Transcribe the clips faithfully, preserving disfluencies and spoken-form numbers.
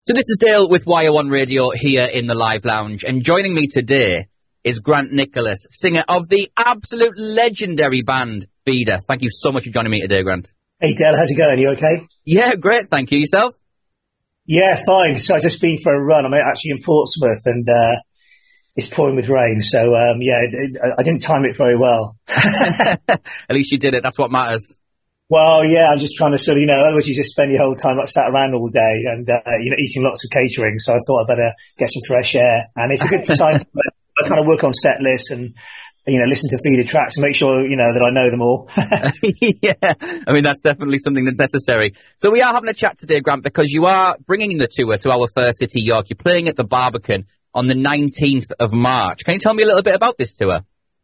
So this is Dale with Wire One Radio here in the Live Lounge, and joining me today is Grant Nicholas, singer of the absolute legendary band Feeder. Thank you so much for joining me today, Grant. Hey Dale, how's it going? You okay? Yeah, great, thank you. Yourself? Yeah, fine. So I've just been for a run. I'm actually in Portsmouth and uh, it's pouring with rain. So um, yeah, it, I didn't time it very well. At least you did it, that's what matters. Well, yeah, I'm just trying to sort of, you know, otherwise you just spend your whole time like sat around all day and, uh, you know, eating lots of catering. So I thought I'd better get some fresh air. And it's a good time to I kind of work on set lists and, you know, listen to Feeder tracks and make sure, you know, that I know them all. Yeah, I mean, that's definitely something that's necessary. So we are having a chat today, Grant, because you are bringing the tour to our first city, York. You're playing at the Barbican on the nineteenth of March. Can you tell me a little bit about this tour?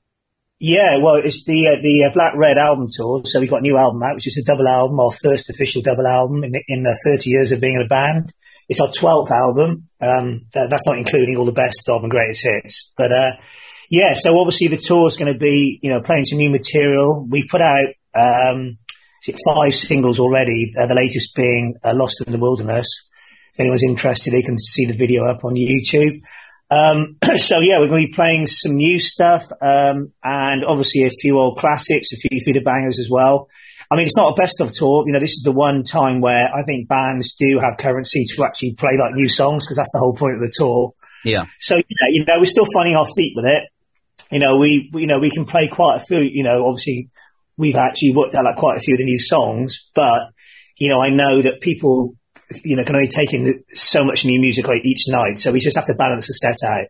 Yeah, well, it's the uh, the uh, Black Red album tour. So we've got a new album out, which is a double album, our first official double album in, in uh, thirty years of being in a band. It's our twelfth album. Um, that, that's not including all the best of and greatest hits. But, uh, yeah, so obviously the tour is going to be, you know, playing some new material. We put out, um, five singles already, uh, the latest being uh, Lost in the Wilderness. If anyone's interested, they can see the video up on YouTube. Um, so yeah, we're going to be playing some new stuff, um, and obviously a few old classics, a few Feeder bangers as well. I mean, it's not a best of tour. You know, this is the one time where I think bands do have currency to actually play like new songs, because that's the whole point of the tour. Yeah. So, you know, you know, we're still finding our feet with it. You know, we, you know, we can play quite a few, you know, obviously we've actually worked out like quite a few of the new songs, but, you know, I know that people, you know, can only take in so much new music like each night. So we just have to balance the set out.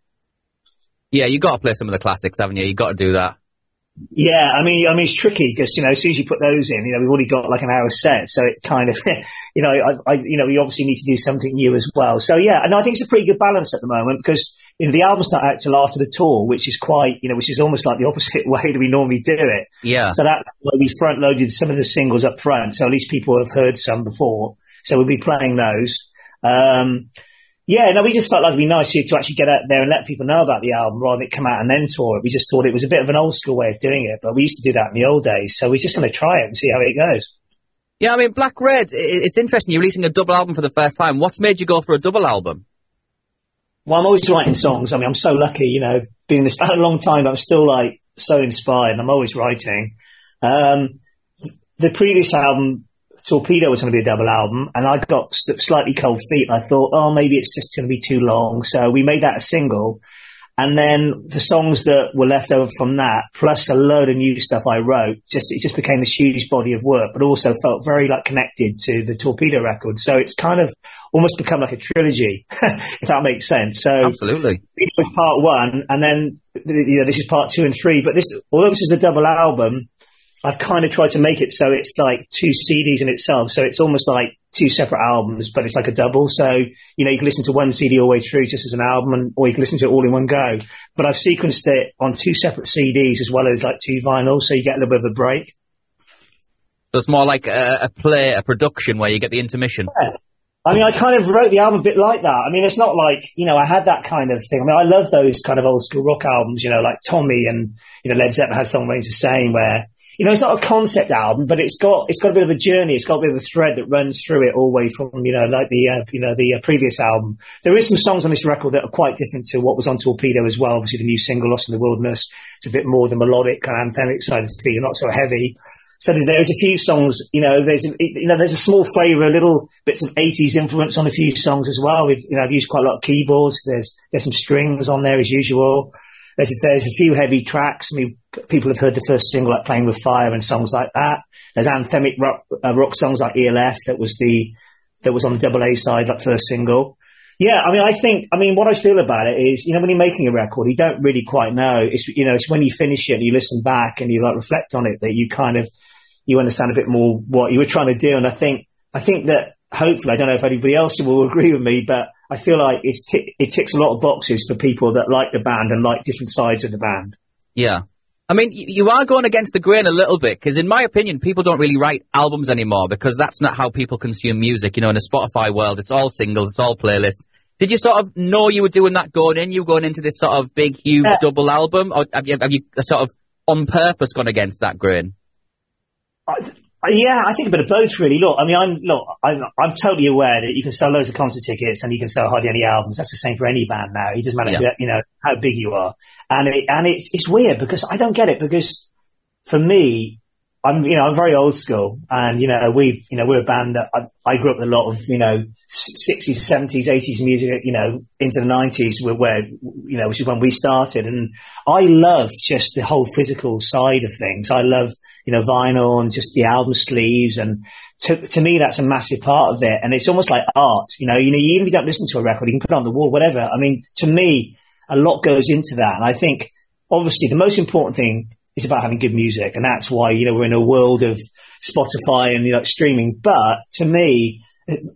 Yeah, you got to play some of the classics, haven't you? You got to do that. Yeah, I mean, I mean, it's tricky because, you know, as soon as you put those in, you know, we've already got like an hour set. So it kind of, you know, I, I, you know, we obviously need to do something new as well. So yeah, and I think it's a pretty good balance at the moment because, you know, the album's not out till after the tour, which is quite, you know, which is almost like the opposite way that we normally do it. Yeah. So that's why we front loaded some of the singles up front. So at least people have heard some before. So we'll be playing those. Um, Yeah, no, we just felt like it'd be nice here to actually get out there and let people know about the album rather than come out and then tour it. We just thought it was a bit of an old school way of doing it, but we used to do that in the old days. So we're just going to try it and see how it goes. Yeah, I mean, Black Red, it's interesting. You're releasing a double album for the first time. What's made you go for a double album? Well, I'm always writing songs. I mean, I'm so lucky, you know, being in this band a long time, but I'm still like so inspired and I'm always writing. Um, the previous album, Torpedo, was going to be a double album, and I got slightly cold feet. And I thought, oh, maybe it's just going to be too long. So we made that a single. And then the songs that were left over from that, plus a load of new stuff I wrote, just it just became this huge body of work, but also felt very like connected to the Torpedo record. So it's kind of almost become like a trilogy, if that makes sense. So absolutely, it was part one, and then you know this is part two and three. But this, although this is a double album, I've kind of tried to make it so it's like two C Ds in itself. So it's almost like two separate albums, but it's like a double. So, you know, you can listen to one C D all the way through just as an album, and, or you can listen to it all in one go. But I've sequenced it on two separate C Ds as well as like two vinyls, so you get a little bit of a break. So it's more like a, a play, a production where you get the intermission. Yeah. I mean, I kind of wrote the album a bit like that. I mean, it's not like, you know, I had that kind of thing. I mean, I love those kind of old school rock albums, you know, like Tommy and, you know, Led Zeppelin had Song Remains the Same, where, you know, it's not a concept album, but it's got, it's got a bit of a journey. It's got a bit of a thread that runs through it all the way from, you know, like the, uh, you know, the uh, previous album. There is some songs on this record that are quite different to what was on Torpedo as well. Obviously the new single, Lost in the Wilderness, it's a bit more the melodic kind of anthemic side of the thing, not so heavy. So there's a few songs, you know, there's, a, you know, there's a small flavour, little bits of eighties influence on a few songs as well. We've, you know, I've used quite a lot of keyboards. There's, there's some strings on there as usual. There's a, there's a few heavy tracks. I mean, people have heard the first single, like Playing with Fire and songs like that. There's anthemic rock, uh, rock songs like E L F that was the, that was on the double A side, like first single. Yeah, I mean, I think, I mean, what I feel about it is, you know, when you're making a record, you don't really quite know. It's, you know, it's when you finish it and you listen back and you like reflect on it that you kind of, you understand a bit more what you were trying to do. And I think, I think that hopefully, I don't know if anybody else will agree with me, but I feel like it's t- it ticks a lot of boxes for people that like the band and like different sides of the band. Yeah. I mean, you are going against the grain a little bit, because in my opinion, people don't really write albums anymore, because that's not how people consume music. You know, in a Spotify world, it's all singles, it's all playlists. Did you sort of know you were doing that going in? You were going into this sort of big, huge yeah. double album? Or have you, have you sort of on purpose gone against that grain? I, Uh, Yeah, I think a bit of both, really. Look, I mean, I'm look, I'm, I'm totally aware that you can sell loads of concert tickets and you can sell hardly any albums. That's the same for any band now. It doesn't matter, Yeah. who, you know, how big you are. And it, and it's it's weird because I don't get it. Because for me, I'm you know I'm very old school, and you know we've you know we're a band that I, I grew up with a lot of you know sixties, seventies, eighties music, you know into the nineties, where, where you know which is when we started, and I love just the whole physical side of things. I love you know vinyl and just the album sleeves, and to to me that's a massive part of it, and it's almost like art. You know, you know even if you don't listen to a record, you can put it on the wall, whatever. I mean, to me, a lot goes into that, and I think obviously the most important thing. It's about having good music, and that's why you know we're in a world of Spotify and you know streaming. But to me,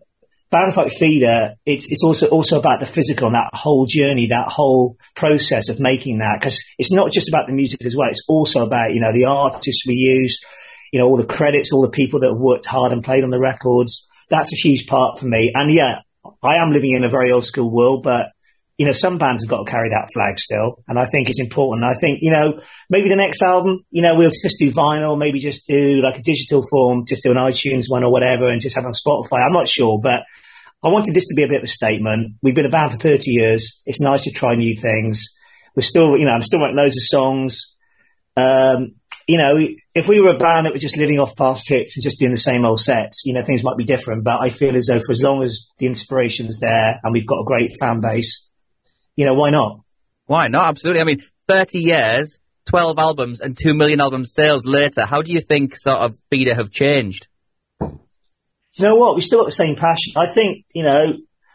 bands like Feeder, it's it's also also about the physical and that whole journey, that whole process of making that. Because it's not just about the music as well; it's also about you know the artists we use, you know all the credits, all the people that have worked hard and played on the records. That's a huge part for me. And yeah, I am living in a very old school world, but. You know, some bands have got to carry that flag still. And I think it's important. I think, you know, maybe the next album, you know, we'll just do vinyl, maybe just do like a digital form, just do an iTunes one or whatever and just have it on Spotify. I'm not sure, but I wanted this to be a bit of a statement. We've been a band for thirty years. It's nice to try new things. We're still, you know, I'm still writing loads of songs. Um, you know, if we were a band that was just living off past hits and just doing the same old sets, you know, things might be different. But I feel as though for as long as the inspiration's there and we've got a great fan base, you know, why not? Why not? Absolutely. I mean, thirty years, twelve albums and two million album sales later. How do you think sort of Feeder have changed? You know what? We still got the same passion. I think, you know,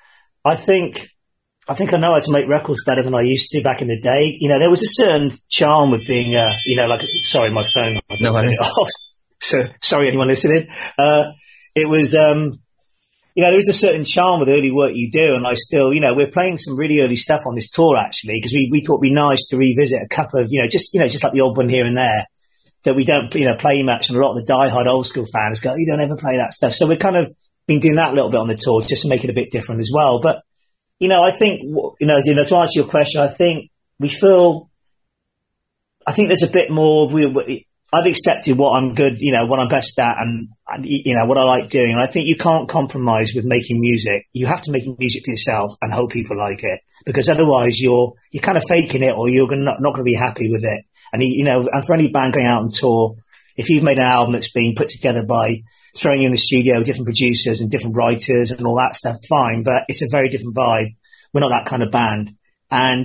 I think, I think I know how to make records better than I used to back in the day. You know, there was a certain charm with being, uh, you know, like, sorry, my phone. I No turned worries. it off. So, sorry, anyone listening. Uh, it was, um, You know, there is a certain charm with the early work you do, and I still, you know, we're playing some really early stuff on this tour actually, because we, we thought it'd be nice to revisit a couple of, you know, just, you know, just like the odd one here and there that we don't, you know, play much, and a lot of the diehard old school fans go, you don't ever play that stuff. So we're kind of been doing that a little bit on the tour just to make it a bit different as well. But, you know, I think, you know, you know, to answer your question, I think we feel, I think there's a bit more of, we, I've accepted what I'm good, you know, what I'm best at and, and, you know, what I like doing. And I think you can't compromise with making music. You have to make music for yourself and hope people like it, because otherwise you're, you're kind of faking it, or you're gonna, not, not going to be happy with it. And, you know, and for any band going out on tour, if you've made an album that's been put together by throwing you in the studio, different producers and different writers and all that stuff, fine, but it's a very different vibe. We're not that kind of band. And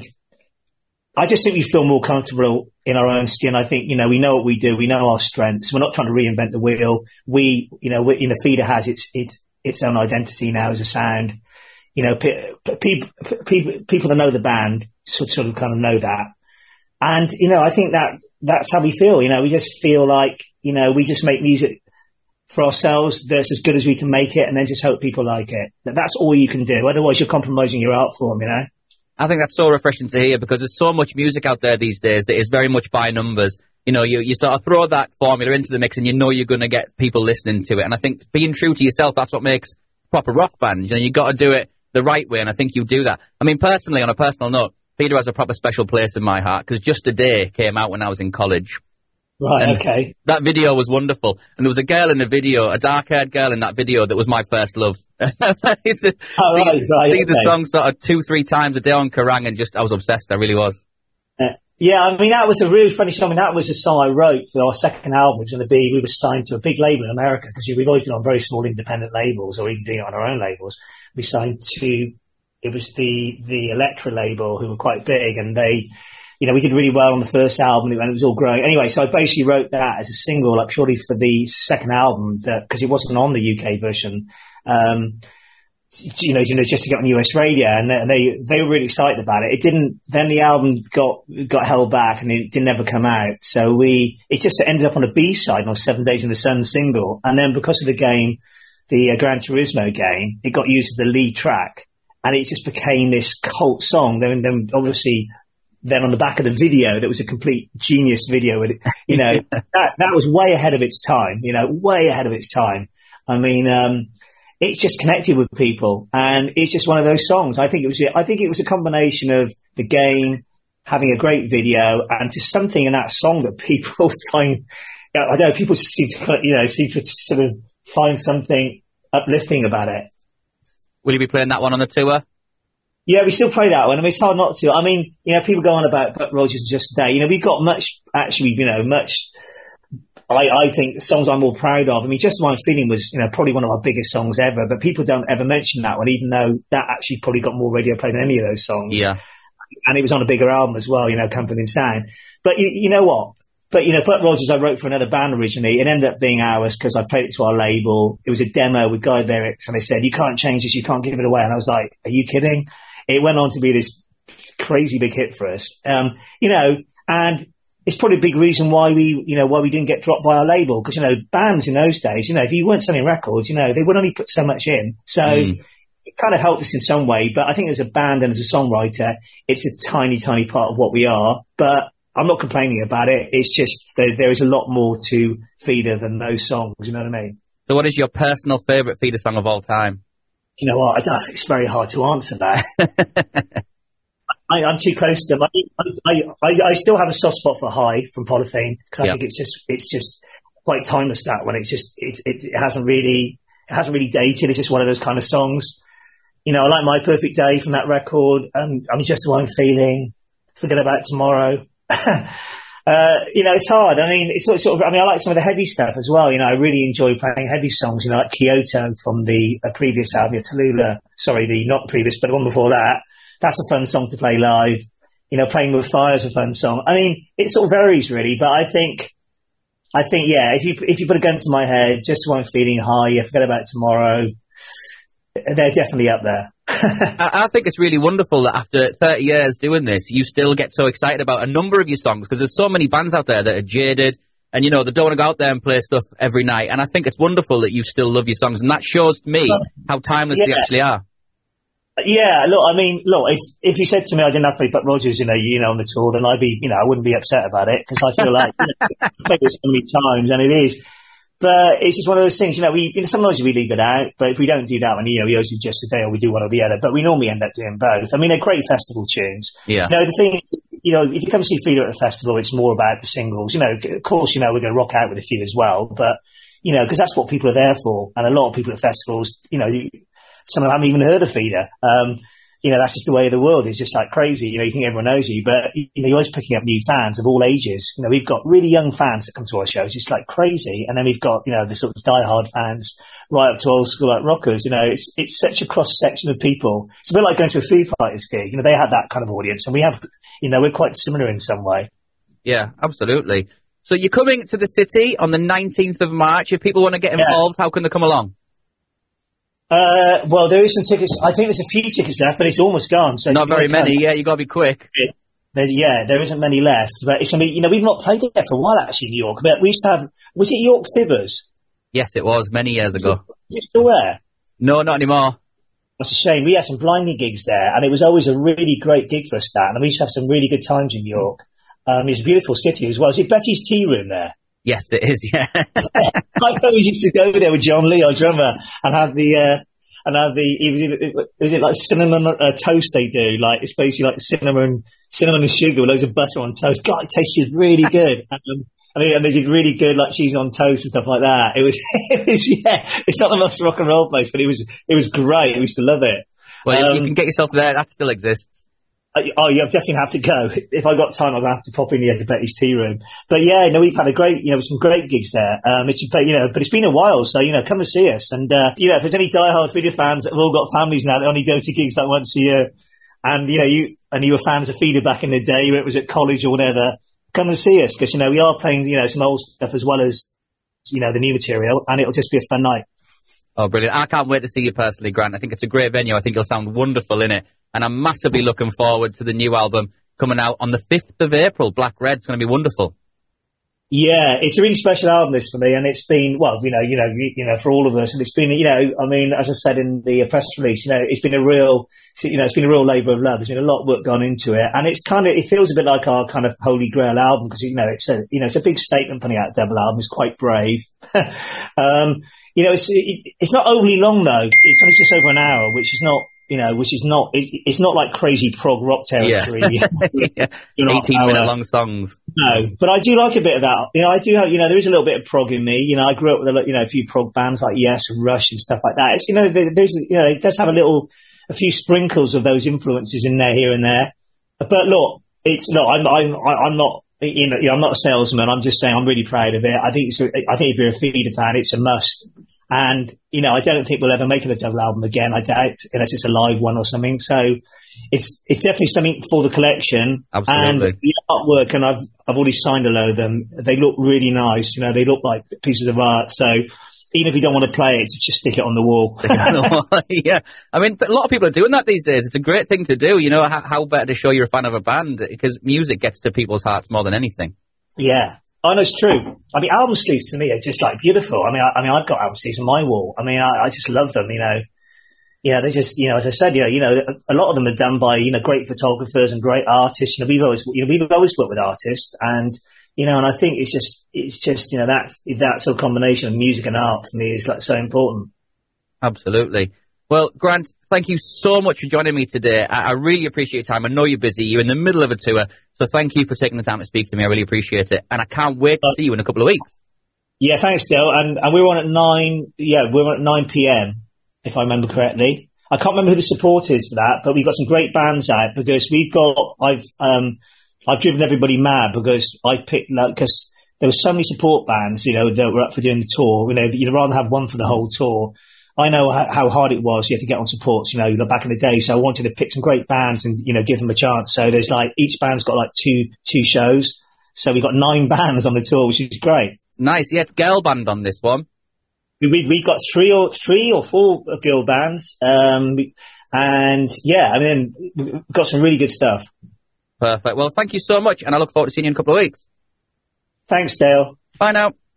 I just think we feel more comfortable in our own skin. I think, you know, we know what we do. We know our strengths. We're not trying to reinvent the wheel. We, you know, we, you know, Feeder has its, its, its own identity now as a sound. You know, pe- pe- pe- people that know the band sort, sort of kind of know that. And, you know, I think that that's how we feel. You know, we just feel like, you know, we just make music for ourselves that's as good as we can make it, and then just hope people like it. That's all you can do. Otherwise you're compromising your art form, you know? I think that's so refreshing to hear, because there's so much music out there these days that is very much by numbers. You know, you, you sort of throw that formula into the mix and you know you're going to get people listening to it. And I think being true to yourself, that's what makes a proper rock band. You know, you got to do it the right way, and I think you do that. I mean, personally, on a personal note, Feeder has a proper special place in my heart, because Just a Day came out when I was in college. Right, And okay. that video was wonderful. And there was a girl in the video, a dark-haired girl in that video that was my first love. it's a, Oh, right, sing, right, sing the okay. song sort of two, three times a day on Kerrang, and just, I was obsessed. I really was. Uh, yeah, I mean, that was a really funny song. I mean, that was a song I wrote for our second album, which was going to be, we were signed to a big label in America, because we've always been on very small independent labels, or even doing it on our own labels. We signed to, it was the, the Elektra label, who were quite big, and they, you know, we did really well on the first album, and it was all growing. Anyway, so I basically wrote that as a single, like purely for the second album, that because it wasn't on the U K version, um, you know, you know, just to get on U S radio, and they, and they they were really excited about it. It didn't. Then the album got got held back, and it didn't never come out. So we it just ended up on a B side on Seven Days in the Sun single, and then because of the game, the uh, Gran Turismo game, it got used as the lead track, and it just became this cult song. Then, then obviously. Then on the back of the video, that was a complete genius video. And, you know, that, that was way ahead of its time, you know, way ahead of its time. I mean, um, it's just connected with people, and it's just one of those songs. I think it was, I think it was a combination of the game, having a great video, and to something in that song that people find, yeah, I don't know, people seem to, you know, seem to sort of find something uplifting about it. Will you be playing that one on the tour? Yeah, we still play that one. I mean, it's hard not to. I mean, you know, people go on about Buck Rogers and Just a Day. You know, we've got much, actually, you know, much, I, I think, songs I'm more proud of. I mean, Just My Feeling was, you know, probably one of our biggest songs ever, but people don't ever mention that one, even though that actually probably got more radio play than any of those songs. Yeah. And it was on a bigger album as well, you know, Come From Insane. But you, you know what? But, you know, Buck Rogers, I wrote for another band originally. It ended up being ours because I played it to our label. It was a demo with guide lyrics, and they said, you can't change this, you can't give it away. And I was like, are you kidding? It went on to be this crazy big hit for us. Um, you know, and it's probably a big reason why we, you know, why we didn't get dropped by our label. Because, you know, bands in those days, you know, if you weren't selling records, you know, they would only put so much in. So mm. it kind of helped us in some way. But I think as a band and as a songwriter, it's a tiny, tiny part of what we are. But I'm not complaining about it. It's just there, there is a lot more to Feeder than those songs. You know what I mean? So what is your personal favourite Feeder song of all time? You know what? I don't think it's very hard to answer that. I, I'm too close to them. I, I, I, I still have a soft spot for High from Polythene because I yep. think it's just it's just quite timeless, that one. It's just it, it it hasn't really it hasn't really dated. It's just one of those kind of songs. You know, I like My Perfect Day from that record. Um, I'm Just the One Feeling. Forget About Tomorrow. Uh, you know, it's hard. I mean, it's sort of, I mean, I like some of the heavy stuff as well. You know, I really enjoy playing heavy songs, you know, like Kyoto from the uh, previous album, yeah, Tallulah, sorry, the not previous, but the one before that. That's a fun song to play live. You know, Playing With Fire is a fun song. I mean, it sort of varies really, but I think, I think, yeah, if you, if you put a gun to my head, Just One Feeling, High, yeah, Forget About Tomorrow, they're definitely up there. I, I think it's really wonderful that after thirty years doing this, you still get so excited about a number of your songs, because there's so many bands out there that are jaded and, you know, they don't want to go out there and play stuff every night. And I think it's wonderful that you still love your songs, and that shows me how timeless yeah. they actually are. Yeah, look, I mean, look, if if you said to me I didn't have to play Buck Rogers, you know, you know, on the tour, then I'd be, you know, I wouldn't be upset about it, because I feel like, you know, I've played it so many times, and it is. But it's just one of those things, you know, we, you know, sometimes we leave it out, but if we don't do that one, you know, we always do Just a Day or we do one or the other, but we normally end up doing both. I mean, they're great festival tunes. Yeah. You know, the thing is, you know, if you come see Feeder at a festival, it's more about the singles. You know, of course, you know, we're going to rock out with a few as well, but, you know, because that's what people are there for. And a lot of people at festivals, you know, some of them haven't even heard of Feeder. Um, You know, that's just the way of the world. It's just like crazy. You know, you think everyone knows you, but, you know, you're always picking up new fans of all ages. You know, we've got really young fans that come to our shows. It's like crazy. And then we've got, you know, the sort of diehard fans right up to old school like rockers. You know, it's, it's such a cross section of people. It's a bit like going to a Foo Fighters gig. You know, they had that kind of audience, and we have, you know, we're quite similar in some way. Yeah, absolutely. So you're coming to the city on the nineteenth of March. If people want to get involved, yeah. how can they come along? Uh, well, there is some tickets. I think there's a few tickets left, but it's almost gone. So not very many. Yeah, you got to be quick. There's, yeah, there isn't many left. But it's, I mean, you know, we've not played there for a while actually in New York. But we used to have. Was it York Fibbers? Yes, it was many years ago. Are you still there? No, not anymore. That's a shame. We had some blinding gigs there, and it was always a really great gig for us. That, and we used to have some really good times in New York. Um, it's a beautiful city as well. Is it Betty's Tea Room there? Yes, it is. Yeah. I always used to go there with John Lee, our drummer, and have the. Uh, And have the, is it like cinnamon uh, toast they do? Like, it's basically like cinnamon, cinnamon and sugar with loads of butter on toast. God, it tasted really good. Um, and, they, and they did really good, like, cheese on toast and stuff like that. It was, it was, yeah, it's not the most rock and roll place, but it was, it was great. We used to love it. Well, um, you can get yourself there. That still exists. Oh, you definitely have to go. If I got time, I'm going to have to pop in the Betty's Tea Room. But yeah, no, we've had a great, you know, some great gigs there. Um, it's, you know, but it's been a while, so, you know, come and see us. And, uh, you know, if there's any diehard Feeder fans that have all got families now, they only go to gigs like once a year. And, you know, you, and you were fans of Feeder back in the day, where it was at college or whatever, come and see us. Cause, you know, we are playing, you know, some old stuff as well as, you know, the new material, and it'll just be a fun night. Oh, brilliant. I can't wait to see you personally, Grant. I think it's a great venue. I think you'll sound wonderful in it. And I'm massively looking forward to the new album coming out on the fifth of April. Black Red. It's going to be wonderful. Yeah, it's a really special album, this, for me. And it's been, well, you know, you know, you, you know, for all of us. And it's been, you know, I mean, as I said in the press release, you know, it's been a real, you know, it's been a real labour of love. There's been a lot of work gone into it. And it's kind of, it feels a bit like our kind of Holy Grail album, because, you know, it's a, you know, it's a big statement putting out a double album. It's quite brave. um, You know, it's it, it's not overly long though. It's only just over an hour, which is not you know, which is not, it's, it's not like crazy prog rock territory. Yeah. yeah. eighteen minute long songs. No, but I do like a bit of that. You know, I do have, you know, there is a little bit of prog in me. You know, I grew up with a, you know, a few prog bands like Yes and Rush and stuff like that. It's, you know, there, there's, you know, it does have a little, a few sprinkles of those influences in there, here and there. But look, it's, no, I'm, I'm, I'm not, you know, I'm not a salesman. I'm just saying I'm really proud of it. I think it's, I think if you're a Feeder fan, it's a must. And, you know, I don't think we'll ever make a double album again. I doubt, unless it's a live one or something. So it's, it's definitely something for the collection. Absolutely. And the artwork, and I've, I've already signed a load of them. They look really nice. You know, they look like pieces of art. So even if you don't want to play it, just stick it on the wall. Yeah. I mean, a lot of people are doing that these days. It's a great thing to do. You know, how, how better to show you're a fan of a band, because music gets to people's hearts more than anything. Yeah. I know, it's true. I mean, album sleeves to me are just like beautiful. I mean, I, I mean, I've got album sleeves on my wall. I mean, I, I just love them. You know, you know, they just, you know, as I said, you know, you know, a lot of them are done by, you know, great photographers and great artists. You know, we've always, you know, we've always worked with artists, and you know, and I think it's just, it's just, you know, that's that sort of combination of music and art for me is like so important. Absolutely. Well, Grant, thank you so much for joining me today. I, I really appreciate your time. I know you're busy. You're in the middle of a tour. So thank you for taking the time to speak to me. I really appreciate it. And I can't wait to see you in a couple of weeks. Yeah, thanks, Dale. And, and we're on at nine, yeah, we're on at nine p.m., if I remember correctly. I can't remember who the support is for that, but we've got some great bands out, because we've got, I've, um, I've driven everybody mad, because I've picked, like, because there were so many support bands, you know, that were up for doing the tour. You know, you'd rather have one for the whole tour. I know how, how hard it was. You had to get on supports, you know, back in the day. So I wanted to pick some great bands and, you know, give them a chance. So there's like, each band's got like two, two shows. So we've got nine bands on the tour, which is great. Nice. Yeah, it's girl band on this one. We, we, we've got three or, three or four girl bands. Um, and yeah, I mean, we've got some really good stuff. Perfect. Well, thank you so much. And I look forward to seeing you in a couple of weeks. Thanks, Dale. Bye now.